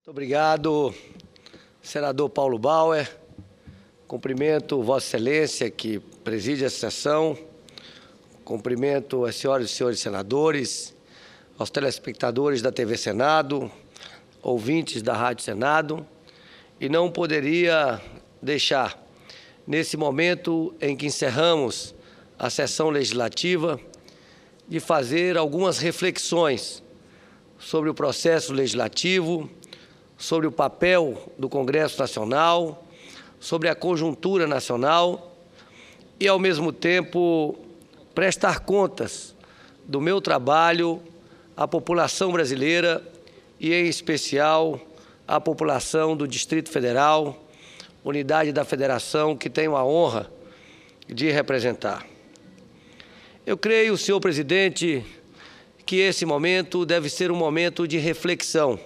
Muito obrigado, senador Paulo Bauer. Cumprimento Vossa Excelência, que preside essa sessão. Cumprimento as senhoras e senhores senadores, aos telespectadores da TV Senado, ouvintes da Rádio Senado. E não poderia deixar, nesse momento em que encerramos a sessão legislativa, de fazer algumas reflexões sobre o processo legislativo, sobre o papel do Congresso Nacional, sobre a conjuntura nacional e, ao mesmo tempo, prestar contas do meu trabalho à população brasileira e, em especial, à população do Distrito Federal, unidade da Federação que tenho a honra de representar. Eu creio, senhor presidente, que esse momento deve ser um momento de reflexão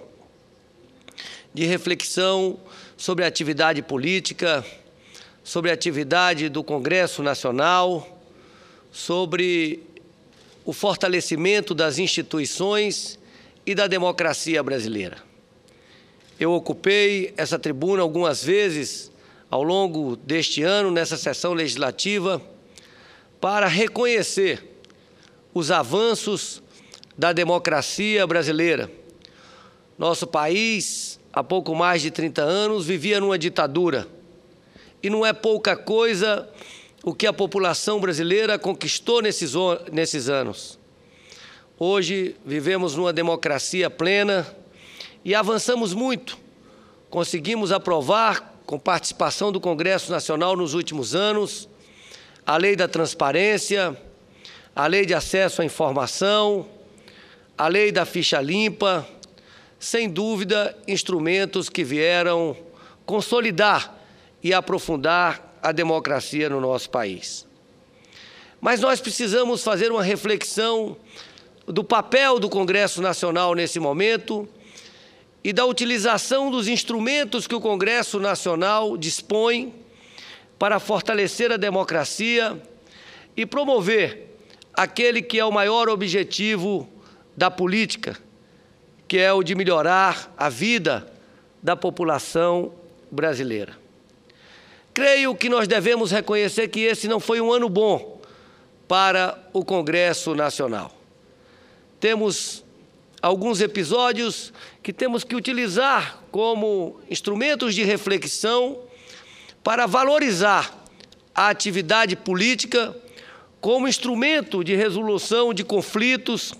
sobre a atividade política, sobre a atividade do Congresso Nacional, sobre o fortalecimento das instituições e da democracia brasileira. Eu ocupei essa tribuna algumas vezes ao longo deste ano, nessa sessão legislativa, para reconhecer os avanços da democracia brasileira. Nosso país, há pouco mais de 30 anos, vivia numa ditadura. E não é pouca coisa o que a população brasileira conquistou nesses anos. Hoje vivemos numa democracia plena e avançamos muito. Conseguimos aprovar, com participação do Congresso Nacional nos últimos anos, a Lei da Transparência, a Lei de Acesso à Informação, a Lei da Ficha Limpa, sem dúvida, instrumentos que vieram consolidar e aprofundar a democracia no nosso país. Mas nós precisamos fazer uma reflexão do papel do Congresso Nacional nesse momento e da utilização dos instrumentos que o Congresso Nacional dispõe para fortalecer a democracia e promover aquele que é o maior objetivo da política, que é o de melhorar a vida da população brasileira. Creio que nós devemos reconhecer que esse não foi um ano bom para o Congresso Nacional. Temos alguns episódios que temos que utilizar como instrumentos de reflexão para valorizar a atividade política como instrumento de resolução de conflitos,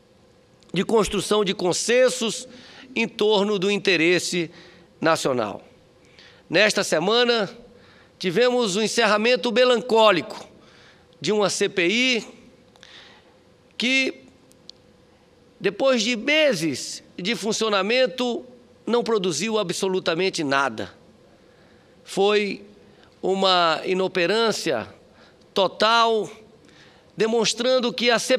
de construção de consensos em torno do interesse nacional. Nesta semana, tivemos o encerramento melancólico de uma CPI que, depois de meses de funcionamento, não produziu absolutamente nada. Foi uma inoperância total, demonstrando que as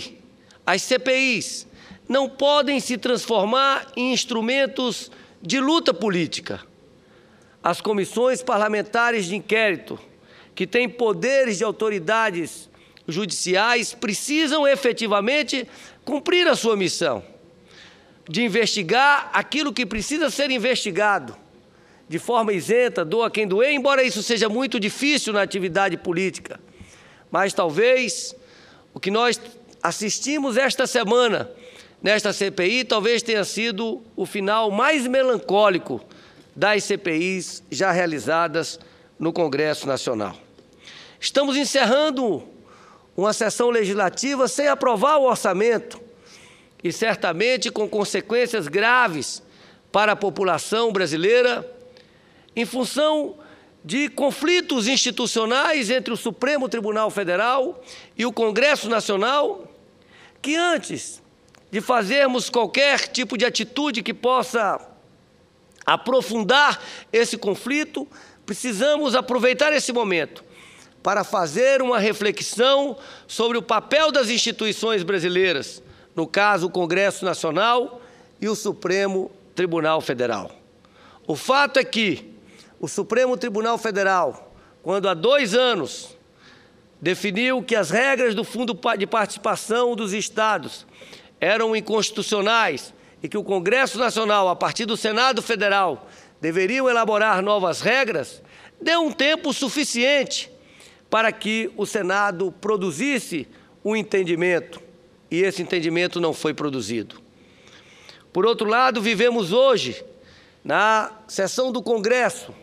CPIs, não podem se transformar em instrumentos de luta política. As comissões parlamentares de inquérito, que têm poderes de autoridades judiciais, precisam efetivamente cumprir a sua missão de investigar aquilo que precisa ser investigado, de forma isenta, doa quem doer, embora isso seja muito difícil na atividade política. Mas talvez o que nós assistimos esta semana, nesta CPI, talvez tenha sido o final mais melancólico das CPIs já realizadas no Congresso Nacional. Estamos encerrando uma sessão legislativa sem aprovar o orçamento e certamente com consequências graves para a população brasileira, em função de conflitos institucionais entre o Supremo Tribunal Federal e o Congresso Nacional, que antes de fazermos qualquer tipo de atitude que possa aprofundar esse conflito, precisamos aproveitar esse momento para fazer uma reflexão sobre o papel das instituições brasileiras, no caso o Congresso Nacional e o Supremo Tribunal Federal. O fato é que o Supremo Tribunal Federal, quando há 2 anos definiu que as regras do Fundo de Participação dos Estados eram inconstitucionais e que o Congresso Nacional, a partir do Senado Federal, deveriam elaborar novas regras, deu um tempo suficiente para que o Senado produzisse um entendimento, e esse entendimento não foi produzido. Por outro lado, vivemos hoje, na sessão do Congresso,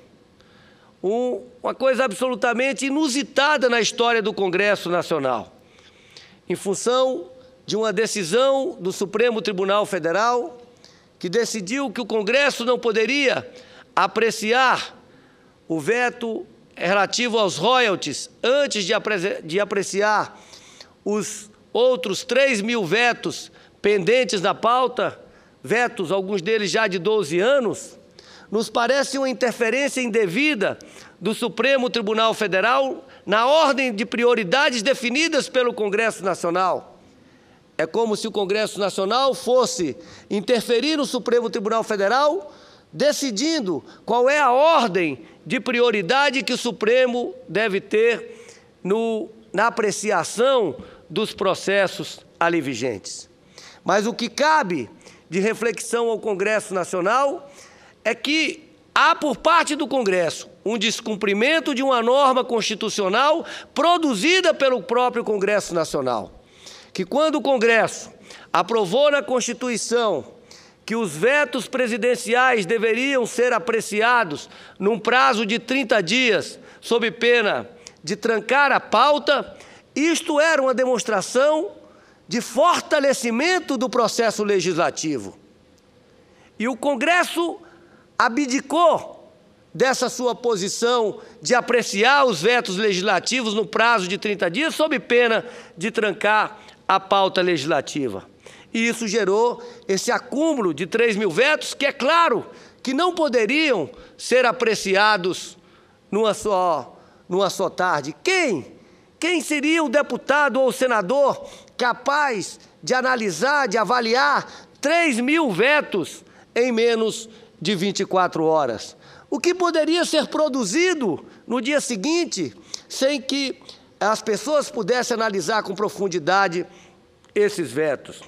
uma coisa absolutamente inusitada na história do Congresso Nacional, em função de uma decisão do Supremo Tribunal Federal, que decidiu que o Congresso não poderia apreciar o veto relativo aos royalties antes de apreciar os outros 3.000 vetos pendentes na pauta, vetos, alguns deles já de 12 anos, nos parece uma interferência indevida do Supremo Tribunal Federal na ordem de prioridades definidas pelo Congresso Nacional. É como se o Congresso Nacional fosse interferir no Supremo Tribunal Federal, decidindo qual é a ordem de prioridade que o Supremo deve ter na apreciação dos processos ali vigentes. Mas o que cabe de reflexão ao Congresso Nacional é que há por parte do Congresso um descumprimento de uma norma constitucional produzida pelo próprio Congresso Nacional, que quando o Congresso aprovou na Constituição que os vetos presidenciais deveriam ser apreciados num prazo de 30 dias, sob pena de trancar a pauta, isto era uma demonstração de fortalecimento do processo legislativo. E o Congresso abdicou dessa sua posição de apreciar os vetos legislativos no prazo de 30 dias, sob pena de trancar a pauta legislativa. E isso gerou esse acúmulo de 3.000 vetos, que é claro que não poderiam ser apreciados numa só tarde. Quem seria o deputado ou o senador capaz de analisar, de avaliar 3.000 vetos em menos de 24 horas? O que poderia ser produzido no dia seguinte sem que as pessoas pudessem analisar com profundidade esses vetos?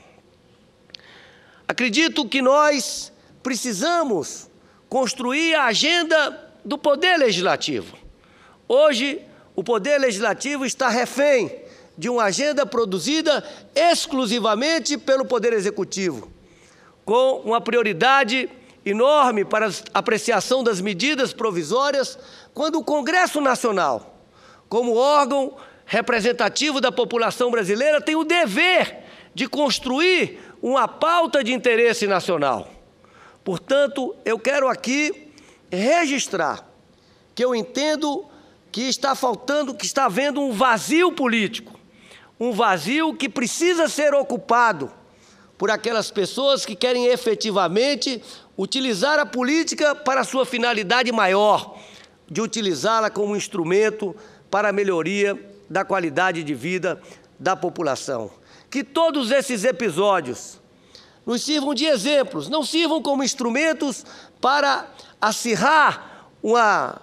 Acredito que nós precisamos construir a agenda do Poder Legislativo. Hoje, o Poder Legislativo está refém de uma agenda produzida exclusivamente pelo Poder Executivo, com uma prioridade enorme para a apreciação das medidas provisórias, quando o Congresso Nacional, como órgão representativo da população brasileira, tem o dever de construir uma pauta de interesse nacional. Portanto, eu quero aqui registrar que eu entendo que está faltando, que está havendo um vazio político, um vazio que precisa ser ocupado por aquelas pessoas que querem efetivamente utilizar a política para a sua finalidade maior, de utilizá-la como instrumento para a melhoria da qualidade de vida da população. Que todos esses episódios nos sirvam de exemplos, não sirvam como instrumentos para acirrar uma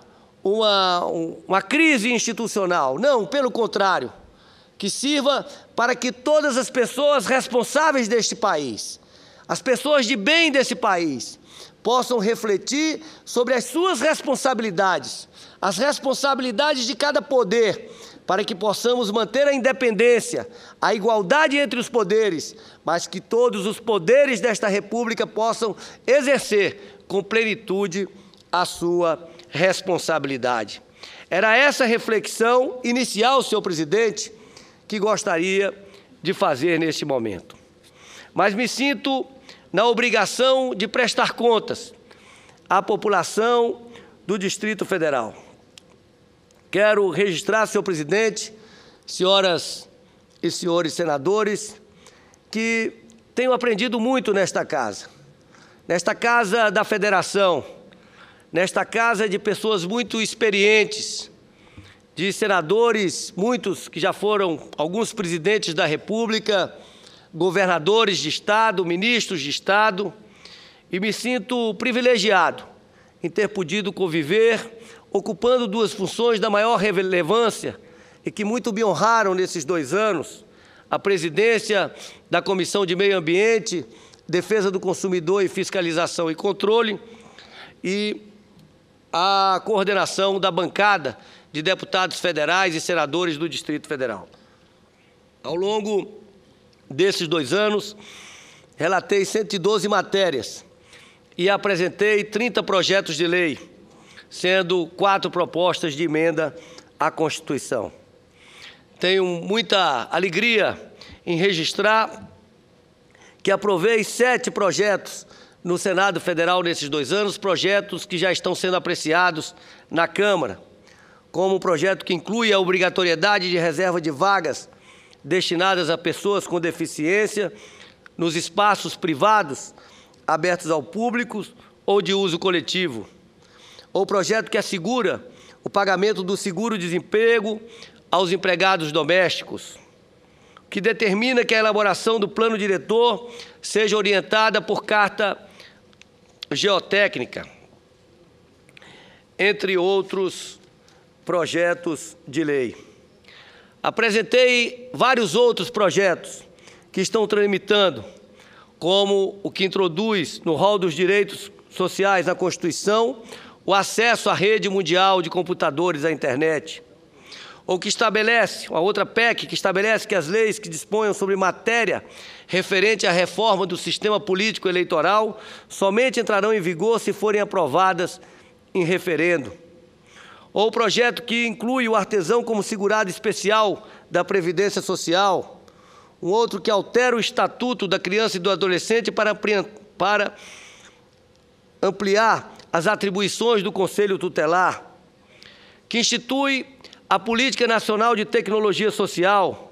crise institucional. Não, pelo contrário, que sirva para que todas as pessoas responsáveis deste país, as pessoas de bem desse país, possam refletir sobre as suas responsabilidades, as responsabilidades de cada poder, para que possamos manter a independência, a igualdade entre os poderes, mas que todos os poderes desta República possam exercer com plenitude a sua responsabilidade. Era essa reflexão inicial, senhor presidente, que gostaria de fazer neste momento. Mas me sinto na obrigação de prestar contas à população do Distrito Federal. Quero registrar, senhor presidente, senhoras e senhores senadores, que tenho aprendido muito nesta casa da Federação, nesta casa de pessoas muito experientes, de senadores, muitos que já foram alguns presidentes da República, governadores de Estado, ministros de Estado, e me sinto privilegiado em ter podido conviver, ocupando duas funções da maior relevância e que muito me honraram nesses 2 anos, a presidência da Comissão de Meio Ambiente defesa do consumidor e fiscalização e controle, e a coordenação da bancada de deputados federais e senadores do Distrito Federal. Ao longo desses 2 anos, relatei 112 matérias e apresentei 30 projetos de lei, sendo 4 propostas de emenda à Constituição. Tenho muita alegria em registrar que aprovei 7 projetos no Senado Federal nesses 2 anos, projetos que já estão sendo apreciados na Câmara, como o projeto que inclui a obrigatoriedade de reserva de vagas destinadas a pessoas com deficiência nos espaços privados abertos ao público ou de uso coletivo, ou projeto que assegura o pagamento do seguro-desemprego aos empregados domésticos, que determina que a elaboração do plano diretor seja orientada por carta geotécnica, entre outros projetos de lei. Apresentei vários outros projetos que estão tramitando, como o que introduz no rol dos direitos sociais na Constituição o acesso à rede mundial de computadores à internet, ou que estabelece, a outra PEC, que estabelece que as leis que disponham sobre matéria referente à reforma do sistema político eleitoral somente entrarão em vigor se forem aprovadas em referendo. Ou o projeto que inclui o artesão como segurado especial da Previdência Social, um outro que altera o Estatuto da Criança e do Adolescente para ampliar as atribuições do Conselho Tutelar, que institui a Política Nacional de Tecnologia Social,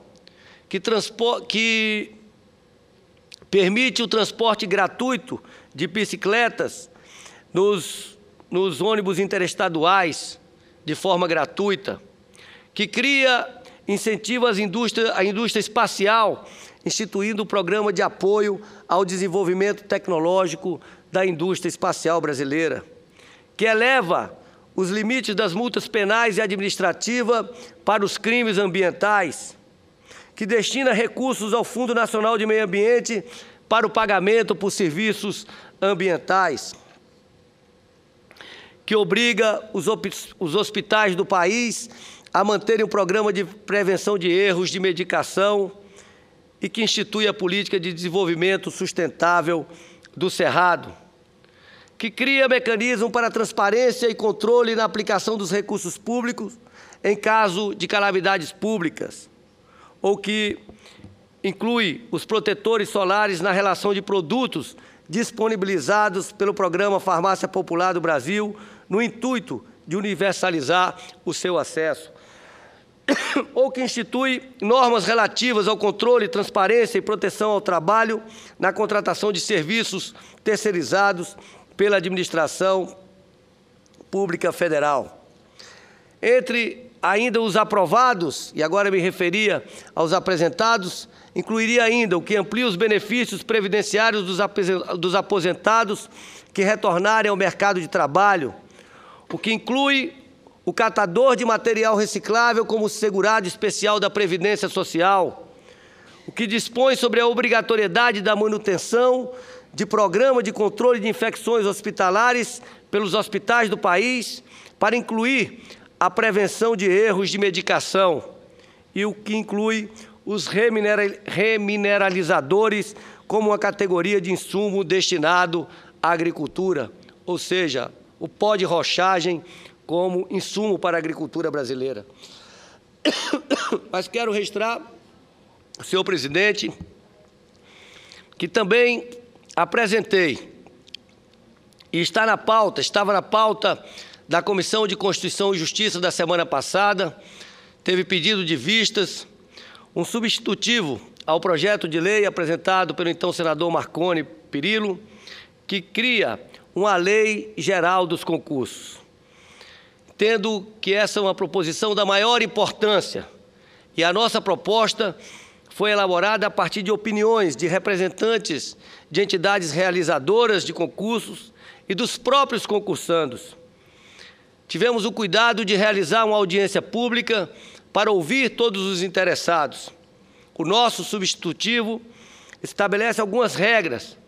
que permite o transporte gratuito de bicicletas nos ônibus interestaduais de forma gratuita, que cria incentivos à indústria espacial, instituindo o programa de apoio ao desenvolvimento tecnológico da indústria espacial brasileira, que eleva os limites das multas penais e administrativas para os crimes ambientais, que destina recursos ao Fundo Nacional de Meio Ambiente para o pagamento por serviços ambientais, que obriga os hospitais do país a manterem um programa de prevenção de erros de medicação e que institui a política de desenvolvimento sustentável do Cerrado, que cria mecanismo para transparência e controle na aplicação dos recursos públicos em caso de calamidades públicas, ou que inclui os protetores solares na relação de produtos disponibilizados pelo Programa Farmácia Popular do Brasil, no intuito de universalizar o seu acesso, ou que institui normas relativas ao controle, transparência e proteção ao trabalho na contratação de serviços terceirizados pela administração pública federal. Entre ainda os aprovados, e agora me referia aos apresentados, incluiria ainda o que amplia os benefícios previdenciários dos aposentados que retornarem ao mercado de trabalho, o que inclui o catador de material reciclável como segurado especial da Previdência Social, o que dispõe sobre a obrigatoriedade da manutenção de programa de controle de infecções hospitalares pelos hospitais do país, para incluir a prevenção de erros de medicação, e o que inclui os remineralizadores como uma categoria de insumo destinado à agricultura, ou seja, o pó de rochagem como insumo para a agricultura brasileira. Mas quero registrar, senhor presidente, que também apresentei, e estava na pauta da Comissão de Constituição e Justiça da semana passada, teve pedido de vistas, um substitutivo ao projeto de lei apresentado pelo então senador Marconi Perillo, que cria uma lei geral dos concursos. Tendo que essa é uma proposição da maior importância, e a nossa proposta foi elaborada a partir de opiniões de representantes de entidades realizadoras de concursos e dos próprios concursandos. Tivemos o cuidado de realizar uma audiência pública para ouvir todos os interessados. O nosso substitutivo estabelece algumas regras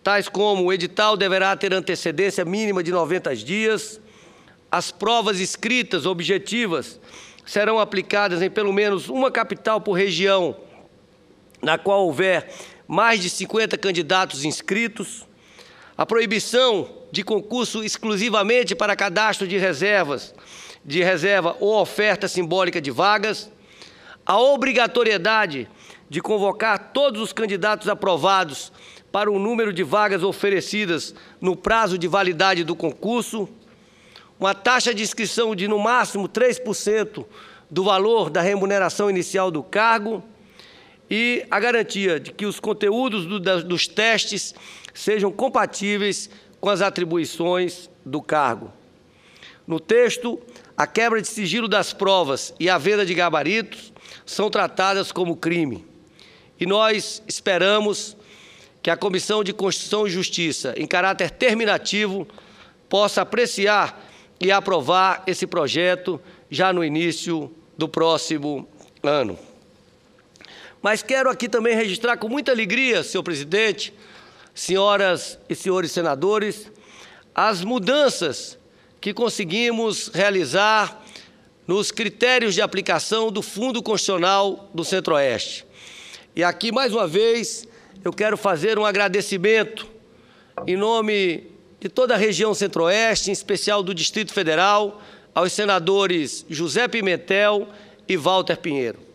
tais como o edital deverá ter antecedência mínima de 90 dias, as provas escritas objetivas serão aplicadas em pelo menos uma capital por região na qual houver mais de 50 candidatos inscritos, a proibição de concurso exclusivamente para cadastro de reserva ou oferta simbólica de vagas, a obrigatoriedade de convocar todos os candidatos aprovados para o número de vagas oferecidas no prazo de validade do concurso, uma taxa de inscrição de, no máximo, 3% do valor da remuneração inicial do cargo e a garantia de que os conteúdos dos testes sejam compatíveis com as atribuições do cargo. No texto, a quebra de sigilo das provas e a venda de gabaritos são tratadas como crime. E nós esperamos que a Comissão de Constituição e Justiça, em caráter terminativo, possa apreciar e aprovar esse projeto já no início do próximo ano. Mas quero aqui também registrar com muita alegria, senhor presidente, senhoras e senhores senadores, as mudanças que conseguimos realizar nos critérios de aplicação do Fundo Constitucional do Centro-Oeste. E aqui, mais uma vez, eu quero fazer um agradecimento em nome de toda a região Centro-Oeste, em especial do Distrito Federal, aos senadores José Pimentel e Walter Pinheiro.